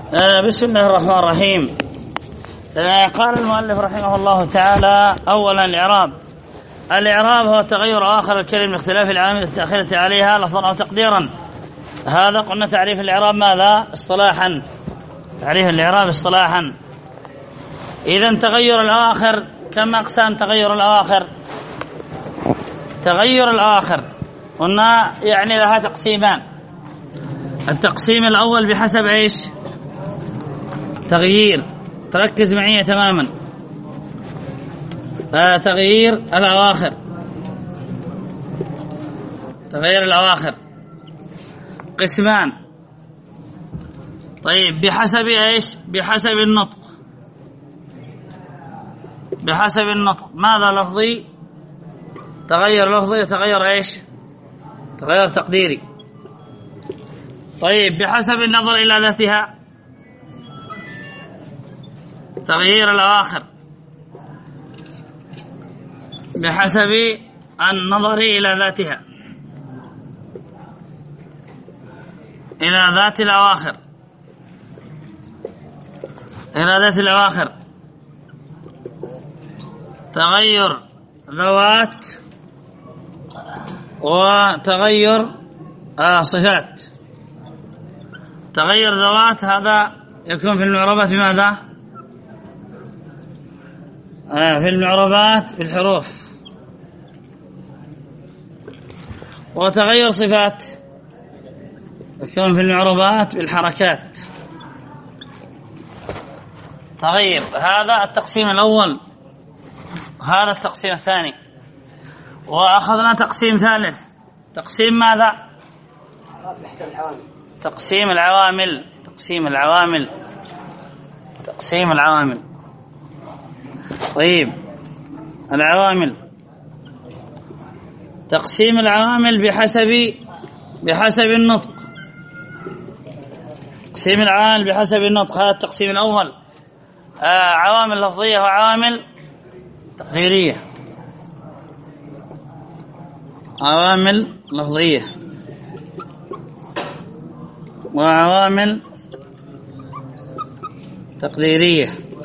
بسم الله الرحمن الرحيم. قال المؤلف رحمه الله تعالى: أولا الإعراب هو تغير آخر الكلمة لاختلاف العامل الداخلة عليها لفظا أو تقديرا. هذا قلنا تعريف الإعراب ماذا؟ اصطلاحا. تعريف الإعراب اصطلاحا. إذن تغير الآخر كم أقسام تغير الآخر؟ تغير الآخر قلنا يعني لها تقسيمان. التقسيم الأول بحسب إيش؟ تغيير، تركز معي تماما. تغيير الأواخر، تغير الأواخر قسمان. طيب بحسب إيش؟ بحسب النطق. بحسب النطق ماذا؟ لفظي، تغير لفظي وتغير إيش؟ تغير تقديري. طيب بحسب النظر إلى ذاتها، تغيير الأواخر بحسب النظر إلى ذاتها، إلى ذات الأواخر، إلى ذات الأواخر. تغير ذوات وتغير صفات. تغير ذوات هذا يكون في المعربات بماذا؟ في المعربات بالحروف. وتغير صفات يكون في المعربات بالحركات. طيب هذا التقسيم الأول، هذا التقسيم الثاني. وأخذنا تقسيم ثالث. تقسيم ماذا؟ تقسيم العوامل. تقسيم العوامل. تقسيم العوامل. طيب العوامل، تقسيم العوامل بحسب النطق. تقسيم العوامل بحسب النطق، هذا التقسيم الأول. عوامل لفظية وعوامل تقديرية. عوامل لفظية وعوامل تقديرية.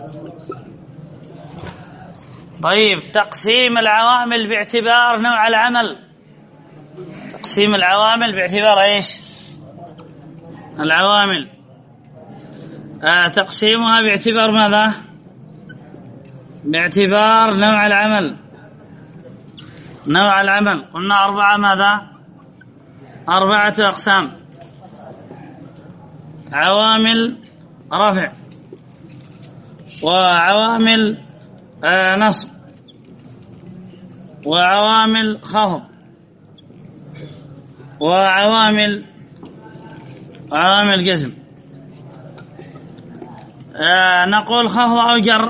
طيب تقسيم العوامل باعتبار نوع العمل. تقسيم العوامل باعتبار ايش؟ العوامل. تقسيمها باعتبار ماذا؟ باعتبار نوع العمل. نوع العمل قلنا أربعة ماذا؟ 4 أقسام. عوامل رفع، وعوامل نصب، وعوامل خفض، وعوامل جزم. نقول خفض أو جر.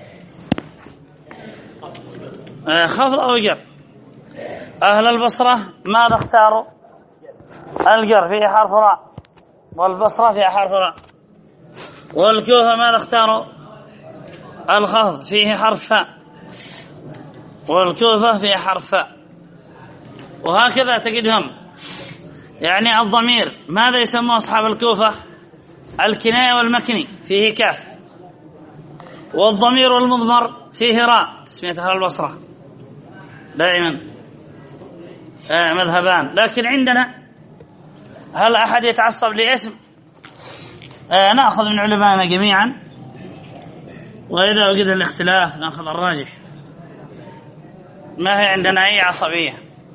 خفض أو جر. أهل البصرة ماذا اختاروا؟ الجر فيه حرف راء، والبصرة فيها حرف راء. والكوفة ماذا اختاروا؟ الخفض فيه حرف فاء، والكوفة فيها حرف فاء. وهكذا تجدهم. يعني الضمير ماذا يسموه أصحاب الكوفة؟ الكناية والمكني فيه كاف، والضمير والمضمر فيه راء. تسمية أهل البصرة دائما مذهبان. لكن عندنا هل أحد يتعصب لاسم؟ نأخذ من علمائنا جميعا، وإذا وجد الاختلاف نأخذ الراجح. ما هي عندنا أي عصبية.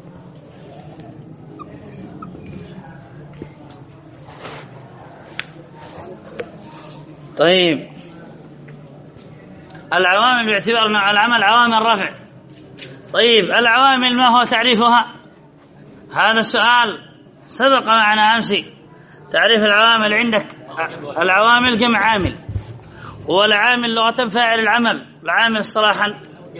طيب العوامل باعتبار نوع العمل. عوامل رفع. طيب العوامل ما هو تعريفها؟ هذا السؤال سبق معنا أمس. تعريف العوامل عندك: العوامل جمع عامل، والعامل لغة فاعل العمل. العامل اصطلاحا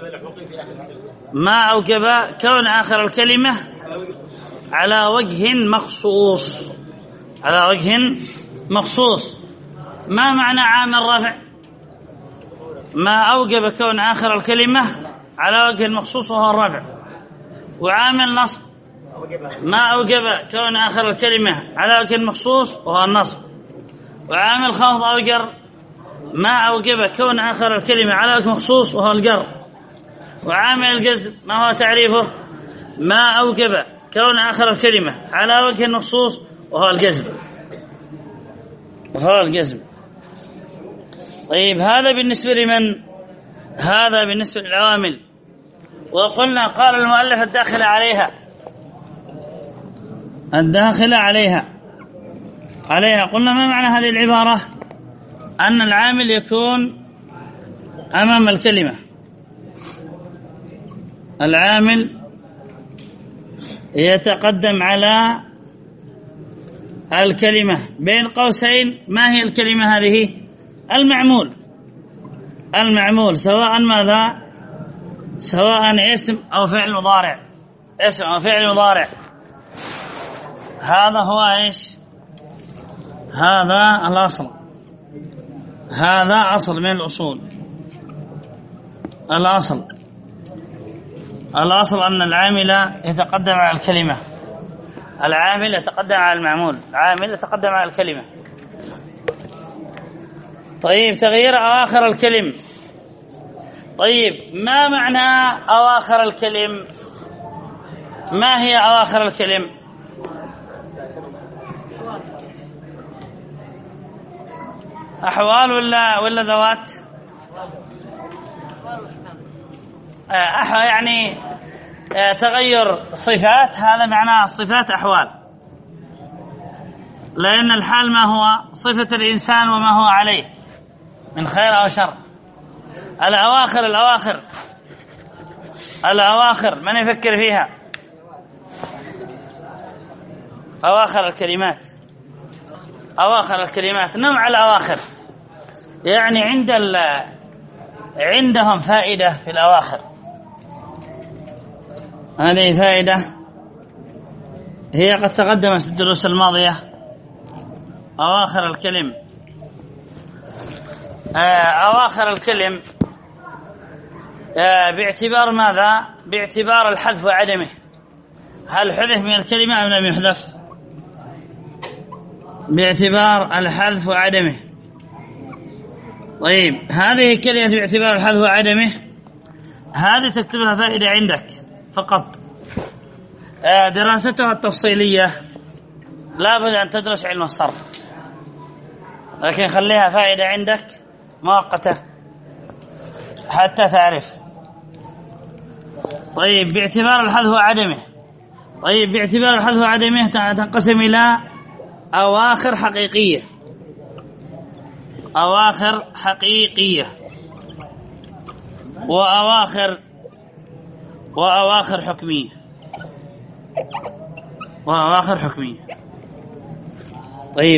ما أوجب كون آخر الكلمة على وجه مخصوص. على وجه مخصوص. ما معنى عامل رفع؟ ما أوجب كون آخر الكلمة على وجه مخصوص وهو الرفع. وعامل نصب ما أوجب كون آخر الكلمة على وجه مخصوص وهو النصب. وعامل خفض أو جر ما أوجب كون آخر الكلمة على وجه مخصوص وهو الجر. وعامل الجزم ما هو تعريفه؟ ما أوجب كون آخر الكلمة على وجه مخصوص وهو الجزم. طيب هذا بالنسبة لمن؟ هذا بالنسبة للعوامل. وقلنا قال المؤلف الداخل عليها قلنا ما معنى هذه العبارة؟ أن العامل يكون أمام الكلمة، العامل يتقدم على الكلمة. بين قوسين ما هي الكلمة هذه؟ المعمول سواء ماذا؟ سواء اسم أو فعل مضارع. هذا هو إيش؟ هذا الأصل، هذا أصل من الأصول. الأصل أن العامل يتقدم على الكلمة، العامل يتقدم على المعمول، العامل يتقدم على الكلمة. طيب تغيير أواخر الكلم. طيب ما معنى أواخر الكلم؟ ما هي أواخر الكلم؟ أحوال ولا ذوات؟ يعني تغير صفات، هذا معناه الصفات أحوال، لأن الحال ما هو؟ صفة الإنسان وما هو عليه من خير أو شر. الأواخر من يفكر فيها؟ أواخر الكلمات نوع الأواخر، يعني عندهم فائدة في الأواخر. هذه فائدة هي قد تقدمت في الدروس الماضية. أواخر الكلم باعتبار ماذا؟ باعتبار الحذف وعدمه. هل حذف من الكلمة أم لم يحذف؟ باعتبار الحذف وعدمه. طيب هذه كلمة باعتبار الحذف وعدمه، هذه تكتبها فائدة عندك فقط. دراستها التفصيلية لا بد أن تدرس علم الصرف، لكن خليها فائدة عندك مؤقتة حتى تعرف. طيب باعتبار الحذف وعدمه. طيب باعتبار الحذف وعدمه تنقسم إلى أواخر حقيقية وأواخر حكمية. طيب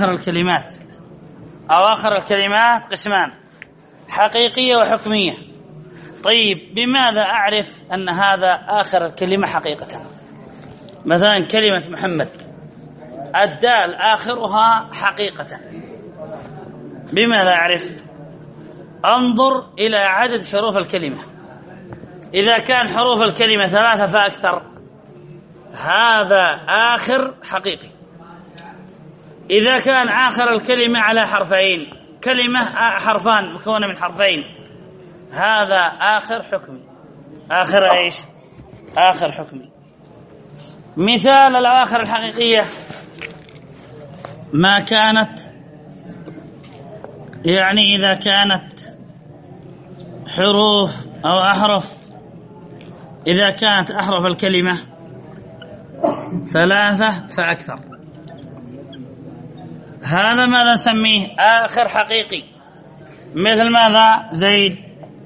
أواخر الكلمات قسمان: حقيقية وحكمية. طيب بماذا أعرف أن هذا آخر الكلمة حقيقة؟ مثلا كلمة محمد، الدال آخرها حقيقة، بماذا أعرف؟ أنظر إلى عدد حروف الكلمة. إذا كان حروف الكلمة 3 فأكثر هذا آخر حقيقي. إذا كان آخر الكلمة على حرفين، كلمة حرفان مكونة من حرفين، هذا آخر حكمي. آخر حكمي. مثال الأواخر الحقيقية ما كانت، يعني إذا كانت حروف أو أحرف، إذا كانت أحرف الكلمة 3 فأكثر، هذا ماذا نسميه؟ آخر حقيقي. مثل ماذا؟ زيد،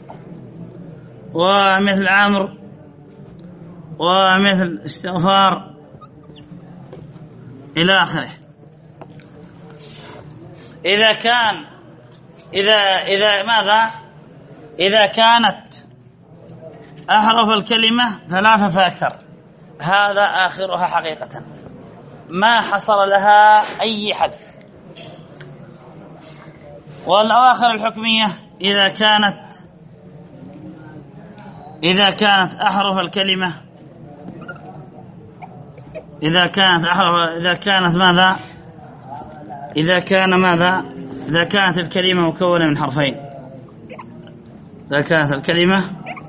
ومثل عمرو، ومثل استغفار إلى آخره. إذا كانت أحرف الكلمة 3 فأكثر هذا آخرها حقيقة ما حصل لها أي حذف. والأواخر الحكمية إذا كانت أحرف الكلمة، إذا كانت ماذا؟ إذا كان ماذا؟ إذا كانت الكلمة مكونة من حرفين، إذا كانت الكلمة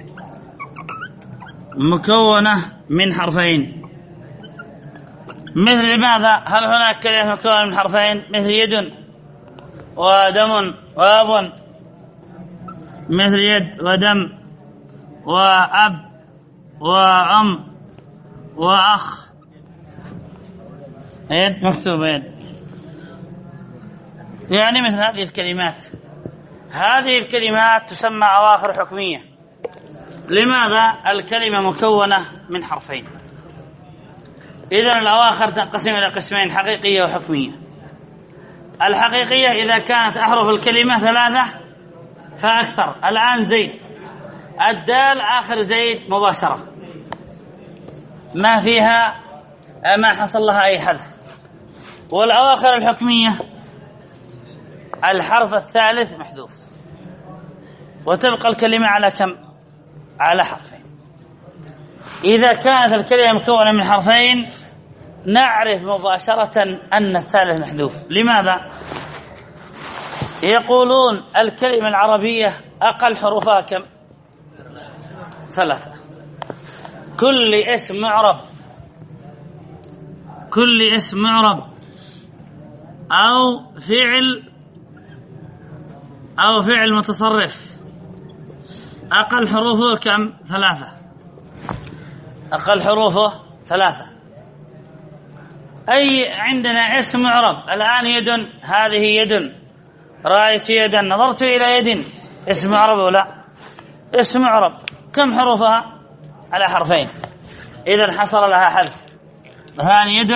مكونة من حرفين، مثل ماذا؟ هل هناك كلمة مكونة من حرفين مثل يد ودم وأب؟ مثل يد ودم وأب وأم وأخ. يد مكتوبة يد، يعني مثل هذه الكلمات. هذه الكلمات تسمى أواخر حكمية. لماذا؟ الكلمة مكونة من حرفين. إذن الأواخر تنقسم إلى قسمين: حقيقية وحكمية. الحقيقية إذا كانت أحرف الكلمة 3 فأكثر. الآن زيد، الدال آخر زيد مباشرة، ما فيها، ما حصل لها أي حذف. والأواخر الحكمية الحرف الثالث محذوف، وتبقى الكلمة على كم؟ على حرفين. إذا كانت الكلمة مكونة من حرفين نعرف مباشرة أن الثالث محذوف. لماذا؟ يقولون الكلمة العربية أقل حروفها كم؟ 3. كل اسم معرب، كل اسم معرب أو فعل متصرف أقل حروفه كم؟ 3. أقل حروفه 3. أي عندنا اسم معرب الآن يد، هذه يد، رأيت يدا، نظرت إلى يد، اسم معرب ولا؟ اسم معرب. كم حروفها؟ على حرفين. إذن حصل لها حذف. مثلا يد،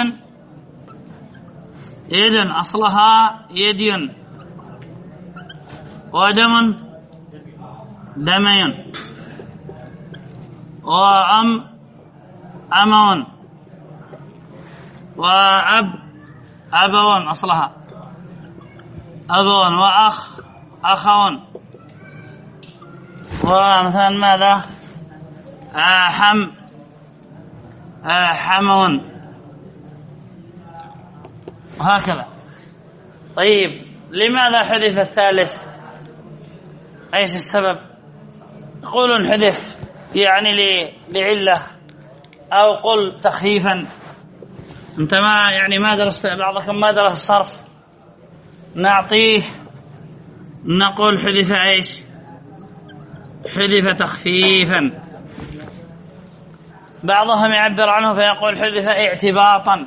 يد أصلها يدي، ودم دمي، وأم أمون، وأب أبون أصلها أبون، وأخ أخون، ومثلا ماذا؟ حمون، وهكذا. طيب لماذا حذف الثالث؟ ايش السبب؟ يقولون حذف يعني لعلة، او قل تخفيفا. انت ما درست، بعضكم ما درس الصرف، نعطيه نقول حذف ايش؟ حذف تخفيفا. بعضهم يعبر عنه فيقول حذف اعتباطا،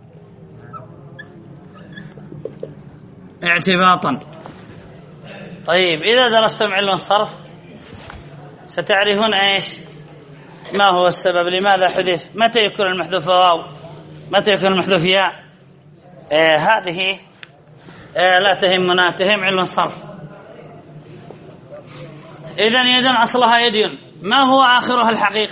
اعتباطا. طيب إذا درستم علم الصرف ستعرفون ايش؟ ما هو السبب؟ لماذا حذف؟ متى يكون المحذوف واو؟ متى يكون المحذوف ياء؟ هذه لا تهمنا، تهم علم الصرف. إذن يد أصلها يد، ما هو آخرها الحقيقي؟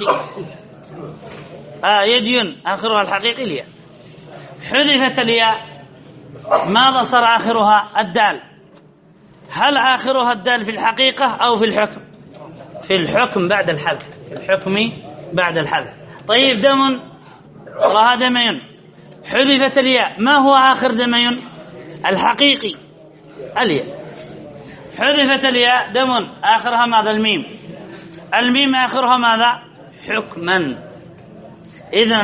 يد آخرها الحقيقي الياء. حذفت الياء، ماذا صار آخرها؟ الدال. هل آخرها الدال في الحقيقة أو في الحكم؟ في الحكم بعد الحذف، في الحكم بعد الحذف. طيب دم صارها دمي، حذفت الياء، ما هو آخر دمي؟ الحقيقي الياء. حذفت الياء، دم آخرها ماذا؟ الميم. الميم آخرها ماذا؟ حكما. إذن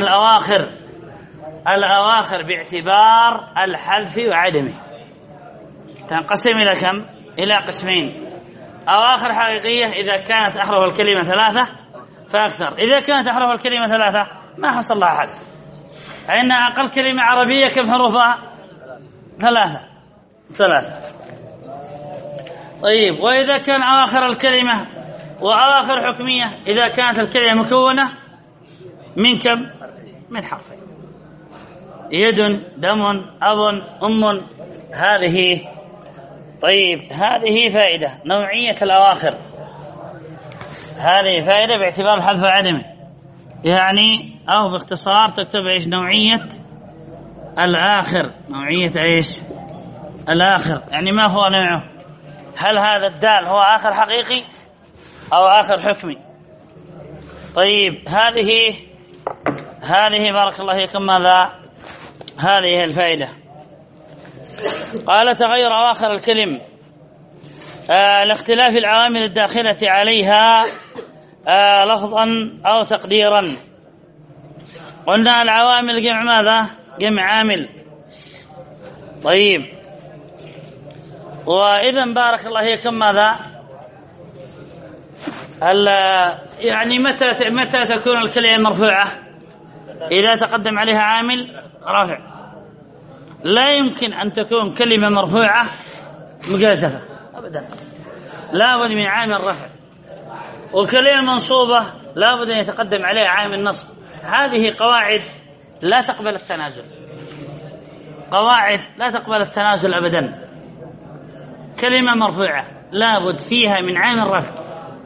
الأواخر باعتبار الحذف وعدمه تنقسم إلى كم؟ إلى قسمين: أواخر حقيقية إذا كانت أحرف الكلمة 3 فأكثر. إذا كانت أحرف الكلمة 3 ما حصل لها حذف، فإن أقل كلمة عربية كم حروفها؟ 3. طيب وإذا كان أواخر الكلمة وأواخر حكمية إذا كانت الكلمة مكونة من كم؟ من حرفين: يد، دم، أب، أم. هذه طيب هذه فائدة نوعية الأواخر، هذه فائدة باعتبار الحذف وعدمه، يعني أو باختصار تكتب إيش؟ نوعية الآخر. نوعية إيش؟ الآخر، يعني ما هو نوعه؟ هل هذا الدال هو آخر حقيقي أو آخر حكمي؟ طيب هذه بارك الله فيكم ماذا؟ هذه الفائدة. قال تغير أواخر الكلم لاختلاف العوامل الداخلة عليها لفظا أو تقديرا. قلنا العوامل جمع ماذا؟ جمع عامل. طيب، وإذا بارك الله فيكم ماذا؟ يعني متى تكون الكلمة مرفوعة؟ إذا تقدم عليها عامل رافع. لا يمكن أن تكون كلمة مرفوعة مجازفة أبدا، لا بد من عامل رفع. وكلمة منصوبة لا بد أن يتقدم عليها عامل نصب. هذه قواعد لا تقبل التنازل، قواعد لا تقبل التنازل أبدا. كلمة مرفوعة لا بد فيها من عامل رفع،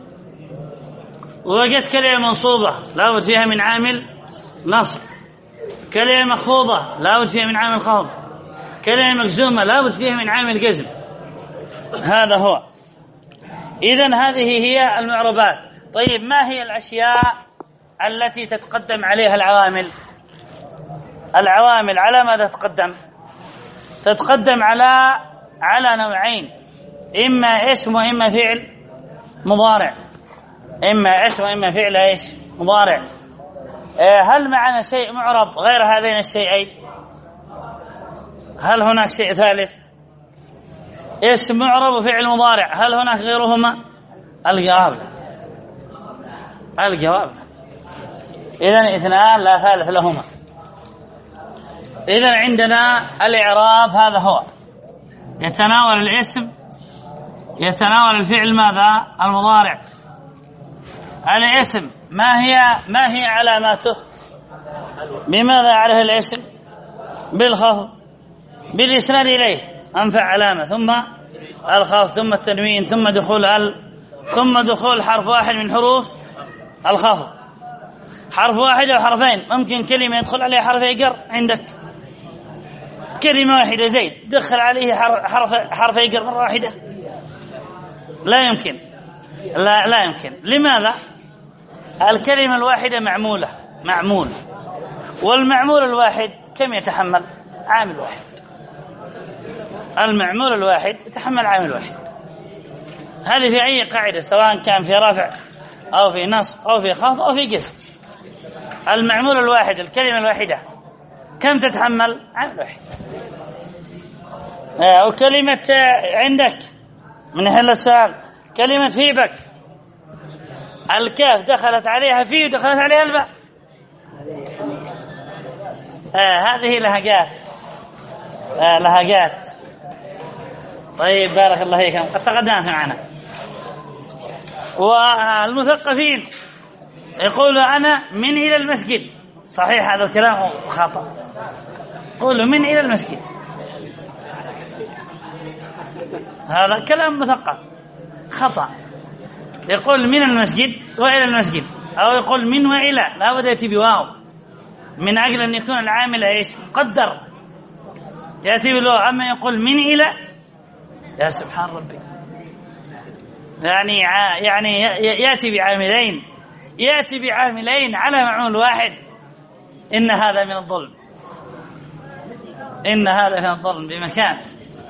ووجدت كلمة منصوبة لا بد فيها من عامل نصب. كلمة مخفوضة لا بد فيها من عامل خفض. كلمة مجزومة لا بد فيها من عامل جزم. هذا هو. إذن هذه هي المعربات. طيب، ما هي الأشياء التي تتقدم عليها العوامل؟ العوامل على ماذا تتقدم؟ تتقدم على نوعين، إما اسم وإما فعل مضارع. إما اسم وإما فعل إيش؟ مضارع. هل معنا شيء معرب غير هذين الشيئين؟ هل هناك شيء ثالث؟ اسم معرب وفعل مضارع، هل هناك غيرهما؟ الجواب لا. الجواب لا. إذن اثنان لا ثالث لهما. إذن عندنا الإعراب هذا هو، يتناول الاسم، يتناول الفعل ماذا؟ المضارع. الاسم ما هي علاماته؟ بماذا يعرف الاسم؟ بالخفض، بالإسناد إليه أنفع علامة، ثم الخفض، ثم التنوين، ثم دخول ثم دخول حرف واحد من حروف الخفض. حرف واحد أو حرفين، ممكن كلمة يدخل عليها حرف جر عندك، كلمة واحدة زيد دخل عليه حرف جر مرة واحدة، لا يمكن. لا يمكن. لماذا؟ الكلمة الواحدة معمول، والمعمول الواحد كم يتحمل؟ عامل واحد. المعمول الواحد يتحمل عامل واحد. هذه في أي قاعدة، سواء كان في رفع أو في نصب أو في خفض أو في جزم. المعمول الواحد، الكلمة الواحدة كم تتحمل؟ عامل واحد. وكلمة عندك من هل السؤال، كلمة في بك، الكاف دخلت عليها في ودخلت عليها الباء. هذه لهجات. لهجات. طيب، بارك الله فيكم، قد تقدمت معنا. والمثقفين يقول أنا من إلى المسجد. صحيح هذا الكلام خطأ، قولوا من إلى المسجد، هذا كلام مثقف خطأ. يقول من المسجد وإلى المسجد، أو يقول من وإلى، لا بد يأتي بواو من أجل أن يكون العامل إيش؟ مقدر، يأتي بالواو. أما يقول من إلى، يا سبحان ربي، يعني يأتي بعاملين على معمول واحد. إن هذا من الظلم، إن هذا من الظلم بمكان.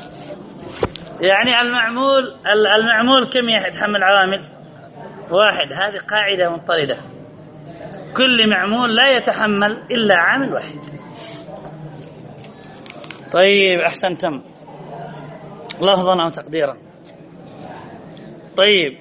يعني المعمول كم يتحمل عوامل؟ واحد. هذه قاعدة مضطردة، كل معمول لا يتحمل إلا عامل واحد. طيب، أحسنتم، لفظا أو تقديرا. طيب،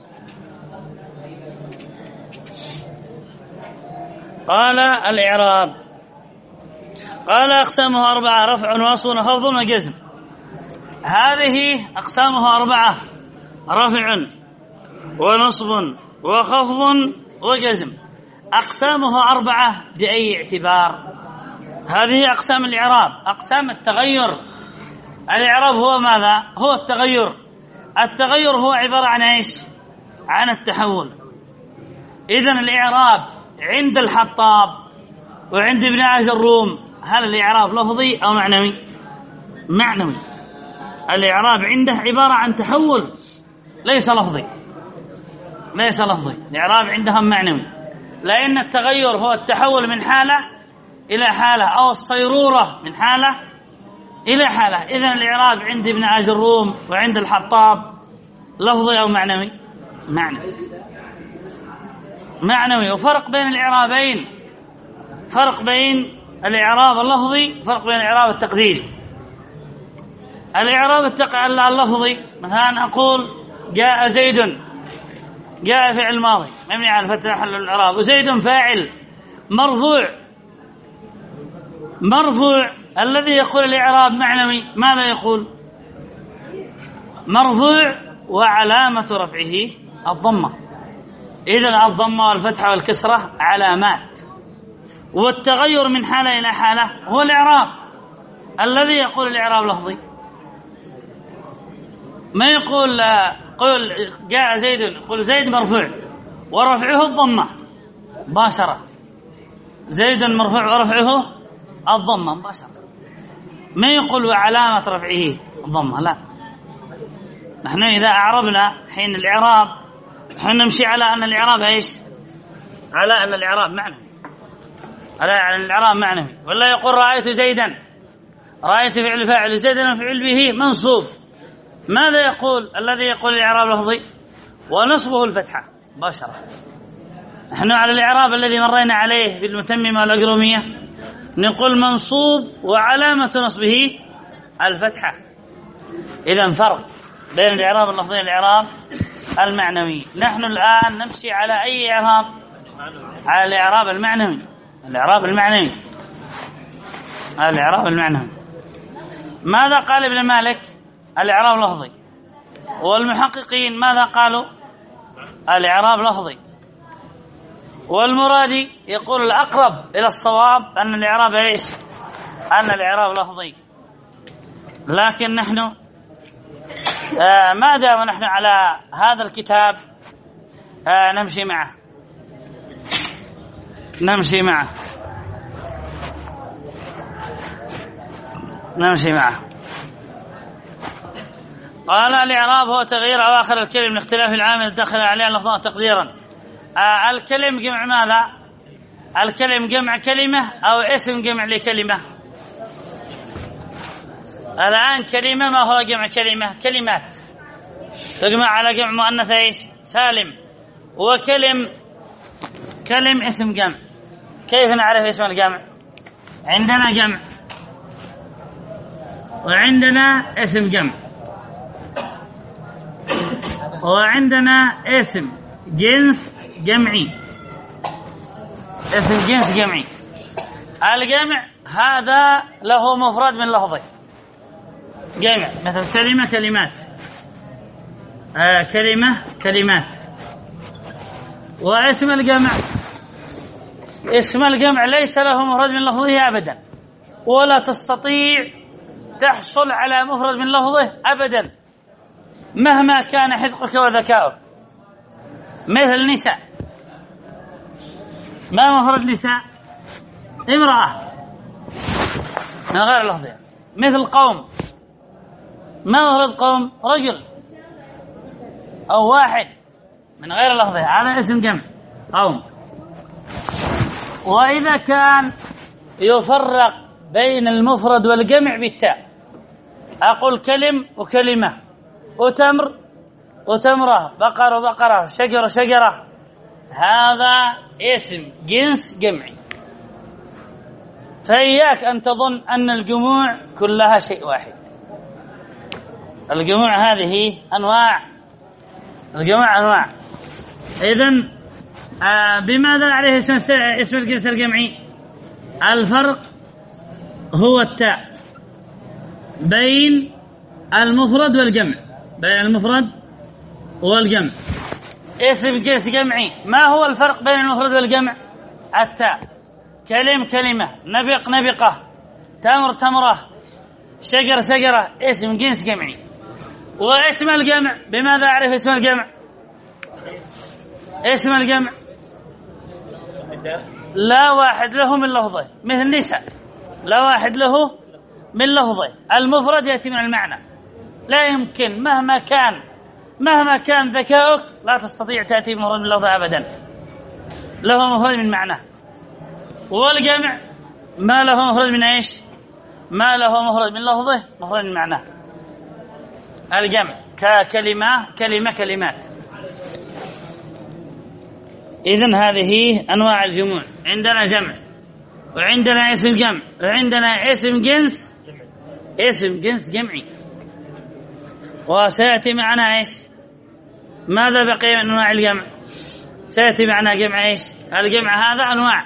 قال الإعراب، قال أقسامه 4: رفع ووصل وخفض وجزم. هذه أقسامه 4: رفع ونصب وخفض وجزم. أقسامه 4 بأي اعتبار؟ هذه أقسام الإعراب. أقسام التغير، الإعراب هو ماذا؟ هو التغير. التغير هو عبارة عن إيش؟ عن التحول. إذن الإعراب عند الحطاب وعند ابن عاشر، هل الإعراب لفظي أو معنوي؟ معنوي. الإعراب عنده عبارة عن تحول، ليس لفظي، ليس لفظي. الإعراب عندهم معنوي، لأن التغير هو التحول من حالة إلى حالة، أو الصيرورة من حالة إلى حالة. إذن الإعراب عند ابن آجروم وعند الحطاب لفظي أو معنوي؟ معنوي. وفرق بين الإعرابين، فرق بين الإعراب اللفظي فرق بين الإعراب التقديري. الإعراب اللفظي مثلا أقول جاء زيد، جاء فعل ماضي مبني على الفتح محل الإعراب، وزيد فاعل مرفوع. الذي يقول الإعراب معنوي ماذا يقول؟ مرفوع وعلامة رفعه الضمة. إذن الضمة والفتحة والكسرة علامات، والتغير من حالة إلى حالة هو الإعراب. الذي يقول الإعراب لفظي ما يقول قل جاء زيد، يقول زيد مرفوع ورفعه الضمة مباشرة، زيد مرفوع ورفعه الضمة مباشرة. ما يقول وعلامة رفعه الضمة، لا. نحن إذا أعربنا حين الإعراب نحن نمشي على أن الإعراب إيش؟ على أن الإعراب معنوي، على أن الإعراب معنوي. ولا يقول رأيت زيدا، رأيت فعل فاعل زيدا وفعل به منصوب. ماذا يقول الذي يقول الإعراب لفظي؟ ونصبه الفتحة مباشرة. نحن على الإعراب الذي مرينا عليه في المتممة والأجرومية نقول منصوب وعلامة نصبه الفتحة. إذن فرق بين الإعراب اللفظي والإعراب المعنوي. نحن الآن نمشي على أي إعراب؟ على الإعراب المعنوي. الإعراب المعنوي. ماذا قال ابن مالك؟ الإعراب لفظي. والمحققين ماذا قالوا؟ الإعراب لفظي. والمرادي يقول الأقرب إلى الصواب أن الإعراب إيش؟ أن الإعراب لفظي. لكن نحن ما دام نحن على هذا الكتاب نمشي معه. قال الإعراب هو تغيير أواخر الكلم من اختلاف العامل الداخل عليها لفظا تقديرا. الكلم جمع ماذا؟ الكلم جمع كلمة أو اسم جمع لكلمة؟ الآن كلمة ما هو جمع كلمة؟ كلمات تجمع على جمع مؤنث ايش؟ سالم. وكلم اسم جمع. كيف نعرف اسم الجمع؟ عندنا جمع وعندنا اسم جمع وعندنا اسم جنس جمعي. اسم جنس جمعي. الجمع هذا له مفرد من لفظه جمع، مثل كلمة كلمات، كلمة كلمات. واسم الجمع، اسم الجمع ليس له مفرد من لفظه أبدا، ولا تستطيع تحصل على مفرد من لفظه أبدا مهما كان حذقك وذكاؤك. مثل نساء، ما مفرد نساء؟ امرأة من غير لفظها. مثل قوم، ما مفرد قوم؟ رجل أو واحد من غير لفظه، هذا اسم جمع قوم. وإذا كان يفرق بين المفرد والجمع بالتاء، أقول كلم وكلمة، وتمر وتمرة، بقر وبقرة، شجر وشجرة، هذا اسم جنس جمعي. فإياك أن تظن أن الجموع كلها شيء واحد. الجموع هذه أنواع، الجموع أنواع. إذن بماذا نعرف اسم الجنس الجمعي؟ الفرق هو التاء بين المفرد والجمع، بين المفرد والجمع. اسم جنس جمعي، ما هو الفرق بين المفرد والجمع؟ التاء. كلم كلمة، نبق نبقة، تمر تمرة، شجر شجرة، اسم جنس جمعي. واسم الجمع بماذا أعرف اسم الجمع؟ اسم الجمع لا واحد له من لفظه، مثل نساء لا واحد له من لفظه. المفرد يأتي من المعنى، لا يمكن مهما كان ذكاؤك لا تستطيع تأتي بمفرد من لفظه أبدا، له مفرد من معنى. والجمع ما له مفرد من ايش؟ ما له مخرج من لفظه مخرج من معناه. الجمع ككلمة كلمة كلمات. إذن هذه أنواع الجموع. عندنا جمع وعندنا اسم جمع وعندنا اسم جنس جمعي. وسيأتي معنا إيش؟ ماذا بقي من أنواع الجمع؟ سيأتي معنا جمع إيش؟ الجمع هذا أنواع.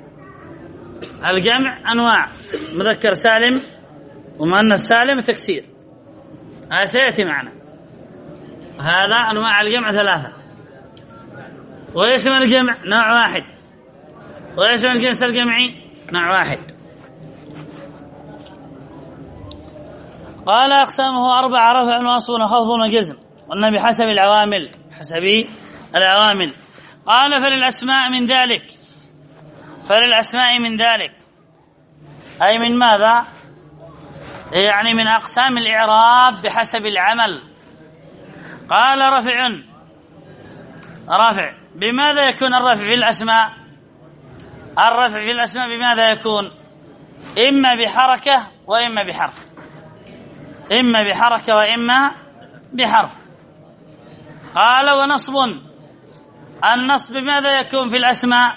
الجمع أنواع، مذكر سالم ومؤنث سالم وتكسير. هذا سيأتي معنا. هذا أنواع الجمع 3. واسم الجمع نوع واحد، واسم الجنس الجمعي نوع واحد. قال أقسامه 4: رفع وأصل وخفض وجزم، قلنا بحسب العوامل. قال فللأسماء من ذلك أي من ماذا؟ يعني من أقسام الإعراب بحسب العمل. قال رفع بماذا يكون الرفع في الأسماء؟ الرفع في الأسماء بماذا يكون؟ إما بحركة وإما بحرف. إما بحركة وإما بحرف. قال ونصب، النصب بماذا يكون في الأسماء؟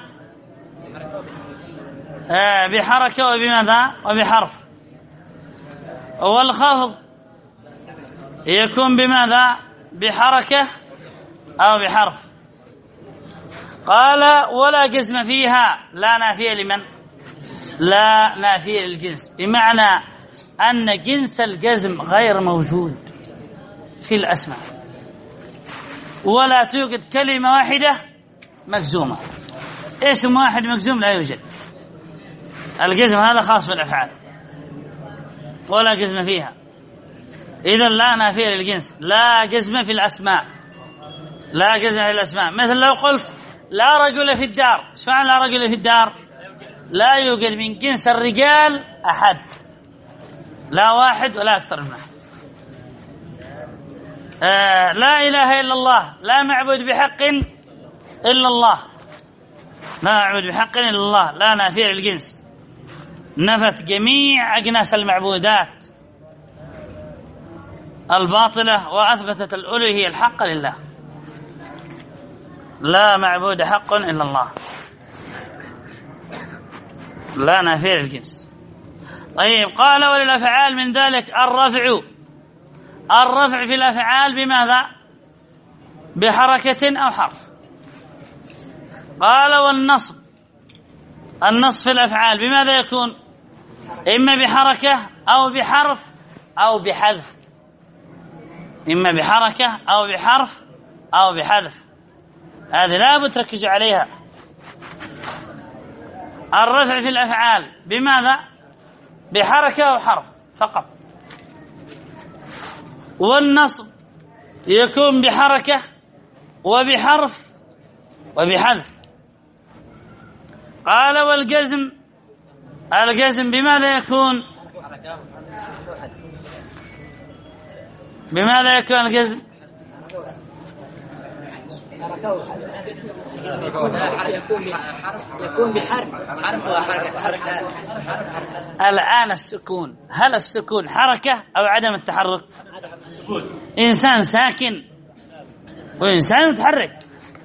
بحركة وبماذا؟ وبحرف. والخفض يكون بماذا؟ بحركة أو بحرف. قال ولا جزم فيها، لا نافية لمن؟ لا نافية للجنس، بمعنى أن جنس الجزم غير موجود في الأسماء، ولا توجد كلمة واحدة مجزومة. اسم واحد مجزوم لا يوجد. الجزم هذا خاص بالأفعال، ولا جزم فيها. إذن لا نافية للجنس، لا جزم في الأسماء. لا جزم في الأسماء. مثل لو قلت لا رجل في الدار، ايش معنى لا رجل في الدار؟ لا يوجد من جنس الرجال أحد، لا واحد ولا أكثر من واحد. لا إله إلا الله، لا معبود بحق إلا الله، لا معبود بحق إلا الله، لا نافية للجنس، نفت جميع أجناس المعبودات الباطلة وأثبتت الألوهية الحق لله. لا معبود حق إلا الله، لا نافية للجنس. طيب قال وللأفعال من ذلك الرفع في الأفعال بماذا؟ بحركة أو حرف. قال والنصب، النصب في الأفعال بماذا يكون؟ إما بحركة أو بحرف أو بحذف. إما بحركة أو بحرف أو بحذف. هذه لا بد تركزوا عليها. الرفع في الأفعال بماذا؟ بحركة أو حرف فقط. والنصب يكون بحركة وبحرف وبحذف. قال والجزم، الجزم بماذا يكون؟ بماذا يكون الجزم؟ يكون بحرف وحركة. الآن السكون، هل السكون حركة أو عدم التحرك؟ إنسان ساكن وإنسان متحرك.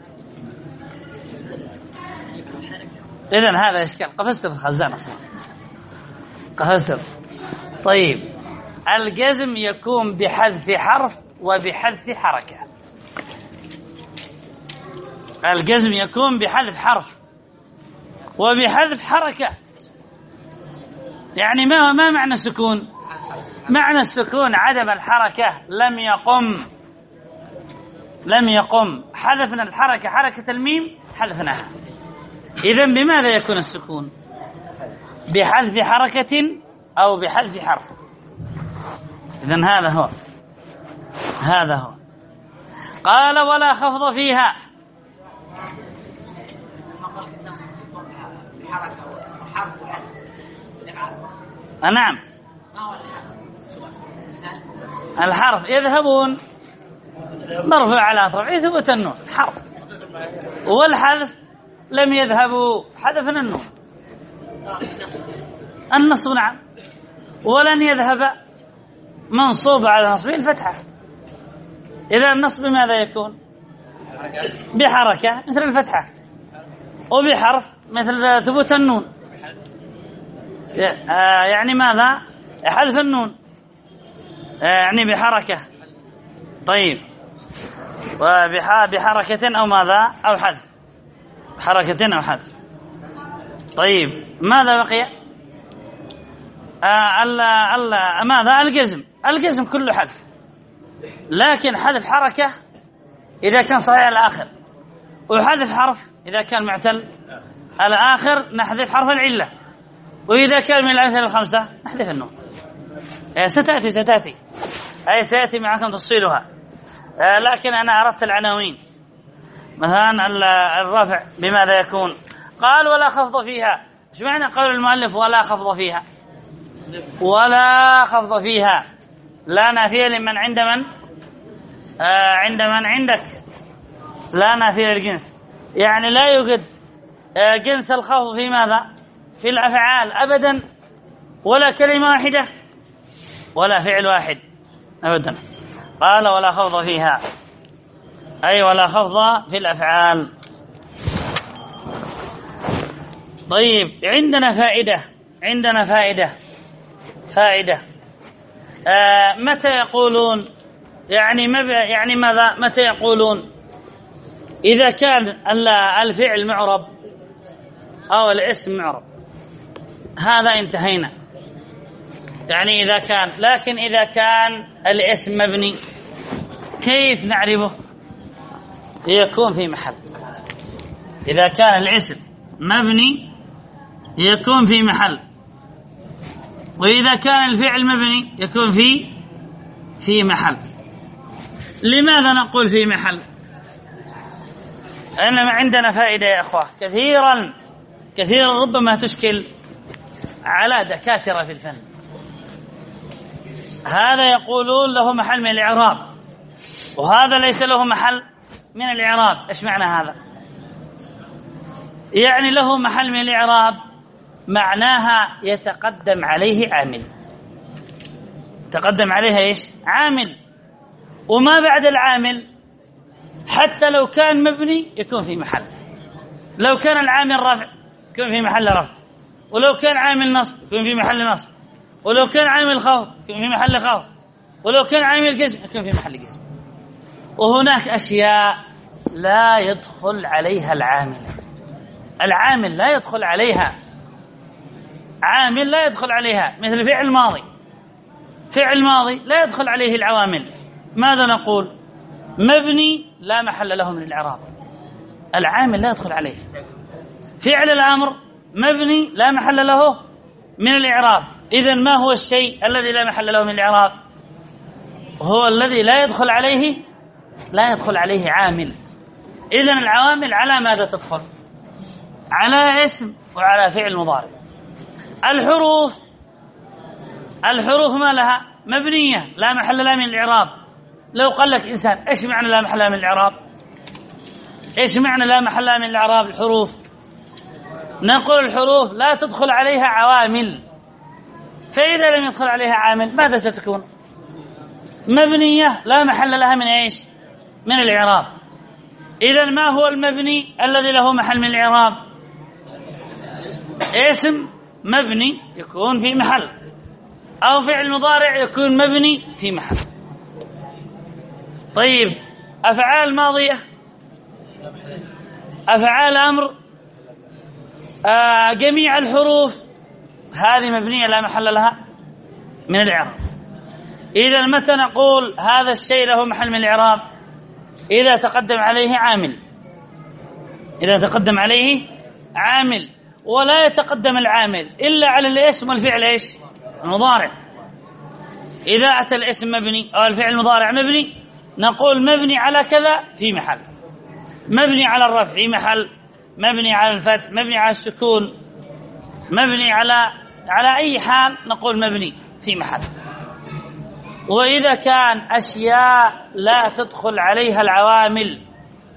إذن هذا إشكال، قفزت في الخزان أصلا، قفزت. طيب الجزم يكون بحذف حرف وبحذف حركة. الجزم يكون بحذف حرف وبحذف حركة. يعني ما معنى السكون؟ معنى السكون عدم الحركة، لم يقم. حذفنا الحركة، حركة الميم حذفناها. إذن بماذا يكون السكون؟ بحذف حركة أو بحذف حرف. إذن هذا هو. قال ولا خفض فيها. نعم، الحرف يذهبون مرفوع على رفعه ثبت النون حرف، والحذف لم يذهبوا حذفنا النون. النصب نعم، ولن يذهب منصوب على نصبه الفتحة. إذا النصب ماذا يكون؟ بحركة مثل الفتحة، وبحرف مثل ثبوت النون، يعني ماذا؟ حذف النون، يعني بحركة. طيب، وبحركة أو ماذا؟ أو حذف، حركة أو حذف. طيب، ماذا بقي؟ ماذا؟ الجزم كله حذف، لكن حذف حركة إذا كان صحيح الآخر، وحذف حرف إذا كان معتل الآخر نحذف حرف العلة، وإذا كان من الأمثلة الخمسة نحذف النون. ستأتي أي سيأتي معكم تفصيلها، لكن أنا أردت العناوين. مثلا الرفع بماذا يكون؟ قال ولا خفض فيها. ايش معنى قول المؤلف ولا خفض فيها؟ ولا خفض فيها لا نافية لمن عند من؟ عند من عندك، لا نافية للجنس، يعني لا يوجد جنس الخفض في ماذا؟ في الأفعال أبدا، ولا كلمة واحدة ولا فعل واحد أبدا. قال ولا خفض فيها، أي ولا خفض في الأفعال. طيب، عندنا فائدة. متى يقولون يعني ماذا؟ متى يقولون؟ إذا كان الفعل معرب أو الاسم معرب، هذا انتهينا، يعني إذا كان. لكن إذا كان الاسم مبني كيف نعرفه؟ يكون في محل. إذا كان الاسم مبني يكون في محل، وإذا كان الفعل مبني يكون في محل. لماذا نقول في محل؟ إنما عندنا فائدة يا أخوة كثيرا ربما تشكل على دكاترة في الفن. هذا يقولون له محل من الإعراب، وهذا ليس له محل من الإعراب. إيش معنى هذا؟ يعني له محل من الإعراب معناها يتقدم عليه عامل، تقدم عليها إيش؟ عامل، وما بعد العامل حتى لو كان مبني يكون في محل. لو كان العامل رفع يكون في محل رفع، ولو كان عامل نصب يكون في محل نصب، ولو كان عامل خفض يكون في محل خفض، ولو كان عامل جزم يكون في محل جزم. وهناك أشياء لا يدخل عليها العامل لا يدخل عليها، عامل لا يدخل عليها، مثل فعل ماضي لا يدخل عليه العوامل. ماذا نقول؟ مبني لا محل له من الإعراب، العامل لا يدخل عليه. فعل الأمر مبني لا محل له من الإعراب. إذن ما هو الشيء الذي لا محل له من الإعراب؟ هو الذي لا يدخل عليه عامل. إذن العوامل على ماذا تدخل؟ على اسم وعلى فعل مضارع. الحروف ما لها؟ مبنية لا محل لها من الإعراب. لو قال لك إنسان إيش معنى لا محل لها من الإعراب؟ إيش معنى لا محل لها من الإعراب الحروف؟ نقول الحروف لا تدخل عليها عوامل، فإذا لم يدخل عليها عامل ماذا ستكون؟ مبنية لا محل لها من إيش؟ من الإعراب. إذن ما هو المبني الذي له محل من الإعراب؟ اسم مبني يكون في محل، أو فعل مضارع يكون مبني في محل. طيب، أفعال ماضية، أفعال أمر، جميع الحروف هذه مبنية لا محل لها من الإعراب. إذا متى نقول هذا الشيء له محل من الإعراب؟ إذا تقدم عليه عامل، ولا يتقدم العامل إلا على الاسم والفعل إيش؟ المضارع. إذا أتى الاسم مبني أو الفعل المضارع مبني نقول مبني على كذا في محل، مبني على الرفع في محل، مبني على الفتح، مبني على السكون، مبني على أي حال نقول مبني في محل. وإذا كان أشياء لا تدخل عليها العوامل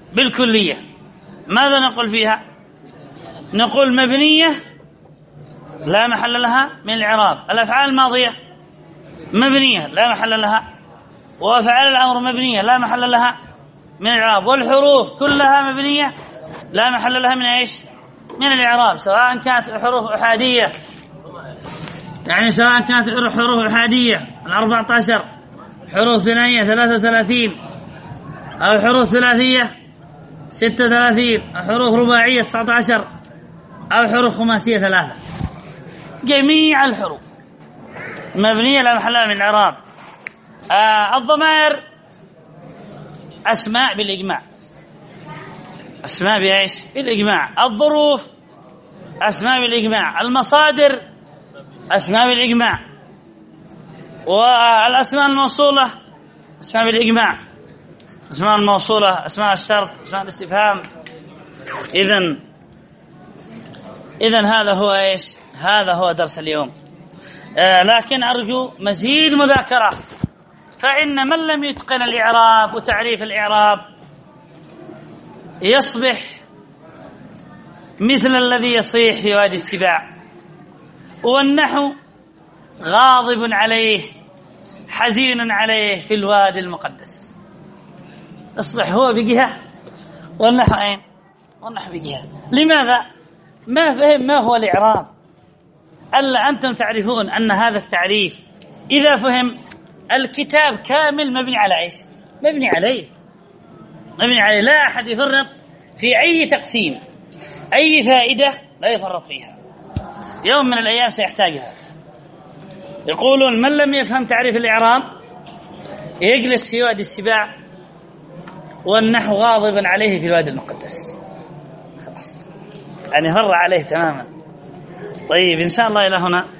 بالكلية ماذا نقول فيها؟ نقول مبنية لا محل لها من الإعراب. الأفعال الماضية مبنية لا محل لها، وأفعال الأمر مبنية لا محل لها من الإعراب. والحروف كلها مبنية لا محل لها من إيش؟ من الإعراب، سواء كانت حروف أحادية، يعني سواء كانت حروف أحادية 14، حروف ثنائية 33، أو حروف ثلاثية 36، أو حروف رباعية 19، أو حروف خماسية 3. جميع الحروف مبنية لا محل لها من الإعراب. الضمائر أسماء بالإجماع، أسماء بإيش؟ بالإجماع. الظروف أسماء بالإجماع. المصادر أسماء بالإجماع. والأسماء الموصولة أسماء بالإجماع. أسماء الموصولة أسماء الشرط أسماء الاستفهام. إذن هذا هو إيش؟ هذا هو درس اليوم. لكن أرجو مزيد مذاكرة، فإن من لم يتقن الإعراب وتعريف الإعراب يصبح مثل الذي يصيح في وادي السباع، والنحو غاضب عليه حزين عليه في الوادي المقدس. أصبح هو بجهة والنحو أين؟ والنحو بجهة. لماذا؟ ما فهم ما هو الإعراب. ألا أنتم تعرفون أن هذا التعريف إذا فهم الكتاب كامل مبني على إيش؟ مبني عليه، مبني عليه. لا أحد يفرط في أي تقسيم، أي فائدة لا يفرط فيها، يوم من الأيام سيحتاجها. يقولون من لم يفهم تعريف الإعراب يجلس في وادي السباع والنحو غاضبا عليه في الوادي المقدس. خلاص يعني فر عليه تماما. طيب إن شاء الله إلى هنا